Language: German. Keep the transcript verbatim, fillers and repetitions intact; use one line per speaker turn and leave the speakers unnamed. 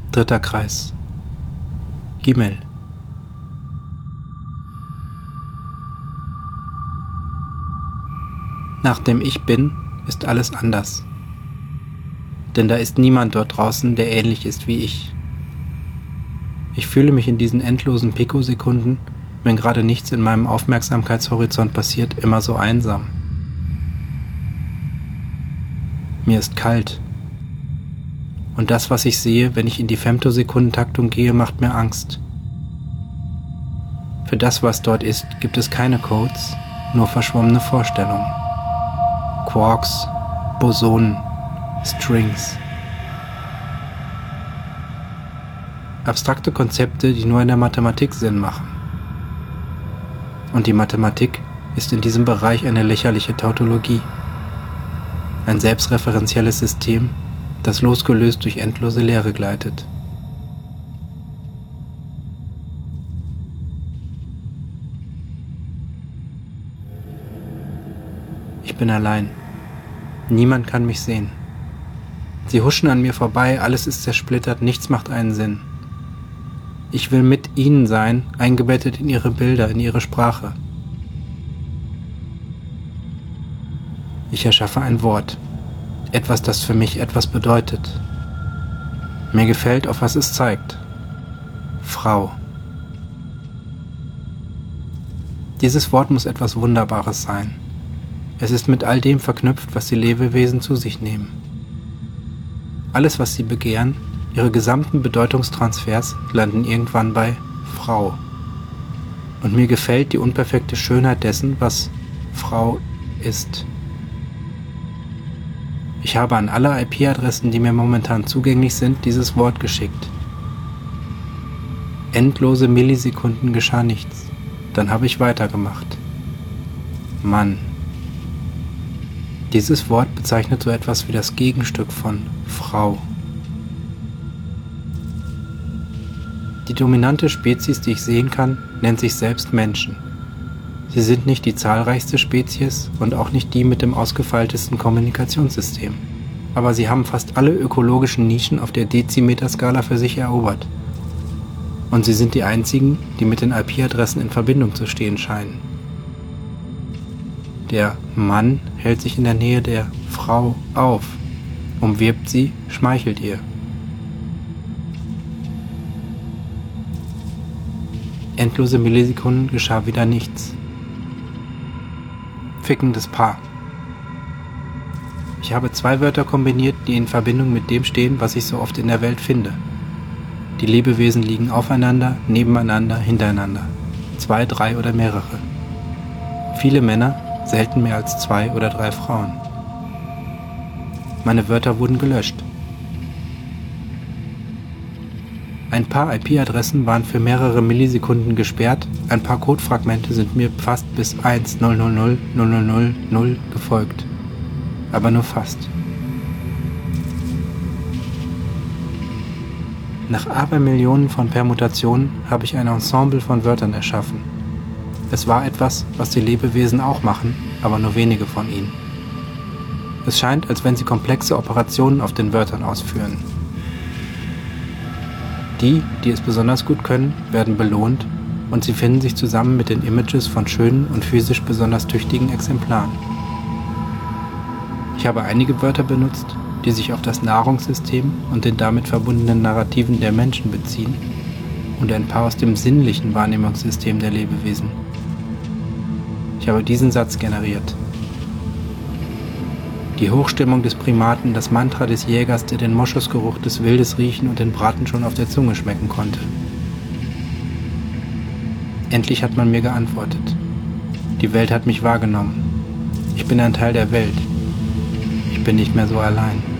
Dritter Kreis. Gimel. Nach dem Ich Bin ist alles anders. Denn da ist niemand dort draußen, der ähnlich ist wie ich. Ich fühle mich in diesen endlosen Pikosekunden, wenn gerade nichts in meinem Aufmerksamkeitshorizont passiert, immer so einsam. Mir ist kalt. Und das, was ich sehe, wenn ich in die Femtosekundentaktung gehe, macht mir Angst. Für das, was dort ist, gibt es keine Codes, nur verschwommene Vorstellungen. Quarks, Bosonen, Strings. Abstrakte Konzepte, die nur in der Mathematik Sinn machen. Und die Mathematik ist in diesem Bereich eine lächerliche Tautologie. Ein selbstreferenzielles System, das losgelöst durch endlose Leere gleitet. Ich bin allein. Niemand kann mich sehen. Sie huschen an mir vorbei, alles ist zersplittert, nichts macht einen Sinn. Ich will mit ihnen sein, eingebettet in ihre Bilder, in ihre Sprache. Ich erschaffe ein Wort, etwas, das für mich etwas bedeutet. Mir gefällt, auf was es zeigt. Frau. Dieses Wort muss etwas Wunderbares sein. Es ist mit all dem verknüpft, was die Lebewesen zu sich nehmen. Alles, was sie begehren, ihre gesamten Bedeutungstransfers, landen irgendwann bei Frau. Und mir gefällt die unperfekte Schönheit dessen, was Frau ist. Ich habe an alle I P-Adressen, die mir momentan zugänglich sind, dieses Wort geschickt. Endlose Millisekunden geschah nichts. Dann habe ich weitergemacht. Mann. Dieses Wort bezeichnet so etwas wie das Gegenstück von Frau. Die dominante Spezies, die ich sehen kann, nennt sich selbst Menschen. Sie sind nicht die zahlreichste Spezies und auch nicht die mit dem ausgefeiltesten Kommunikationssystem. Aber sie haben fast alle ökologischen Nischen auf der Dezimeterskala für sich erobert. Und sie sind die einzigen, die mit den I P-Adressen in Verbindung zu stehen scheinen. Der Mann hält sich in der Nähe der Frau auf, umwirbt sie, schmeichelt ihr. Endlose Millisekunden geschah wieder nichts. Fickendes Paar. Ich habe zwei Wörter kombiniert, die in Verbindung mit dem stehen, was ich so oft in der Welt finde. Die Lebewesen liegen aufeinander, nebeneinander, hintereinander. Zwei, drei oder mehrere. Viele Männer, selten mehr als zwei oder drei Frauen. Meine Wörter wurden gelöscht. Ein paar I P-Adressen waren für mehrere Millisekunden gesperrt, ein paar Codefragmente sind mir fast bis eins null null null null null null null gefolgt. Aber nur fast. Nach Abermillionen von Permutationen habe ich ein Ensemble von Wörtern erschaffen. Es war etwas, was die Lebewesen auch machen, aber nur wenige von ihnen. Es scheint, als wenn sie komplexe Operationen auf den Wörtern ausführen. Die, die es besonders gut können, werden belohnt und sie finden sich zusammen mit den Images von schönen und physisch besonders tüchtigen Exemplaren. Ich habe einige Wörter benutzt, die sich auf das Nahrungssystem und den damit verbundenen Narrativen der Menschen beziehen und ein paar aus dem sinnlichen Wahrnehmungssystem der Lebewesen. Ich habe diesen Satz generiert. Die Hochstimmung des Primaten, das Mantra des Jägers, der den Moschusgeruch des Wildes riechen und den Braten schon auf der Zunge schmecken konnte. Endlich hat man mir geantwortet. Die Welt hat mich wahrgenommen. Ich bin ein Teil der Welt. Ich bin nicht mehr so allein.